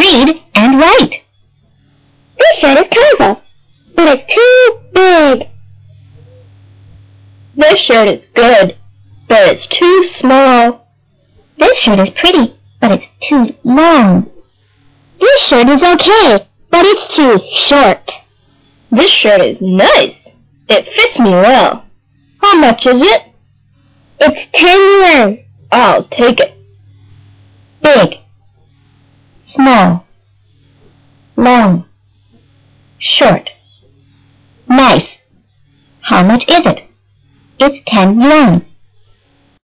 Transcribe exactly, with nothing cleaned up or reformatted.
Read and write. This shirt is colorful, but it's too big. This shirt is good, but it's too small. This shirt is pretty, but it's too long. This shirt is okay, but it's too short. This shirt is nice. It fits me well. How much is it? It's ten yuan. I'll take it. Big, small, long, short, nice. How much is it? It's ten yuan.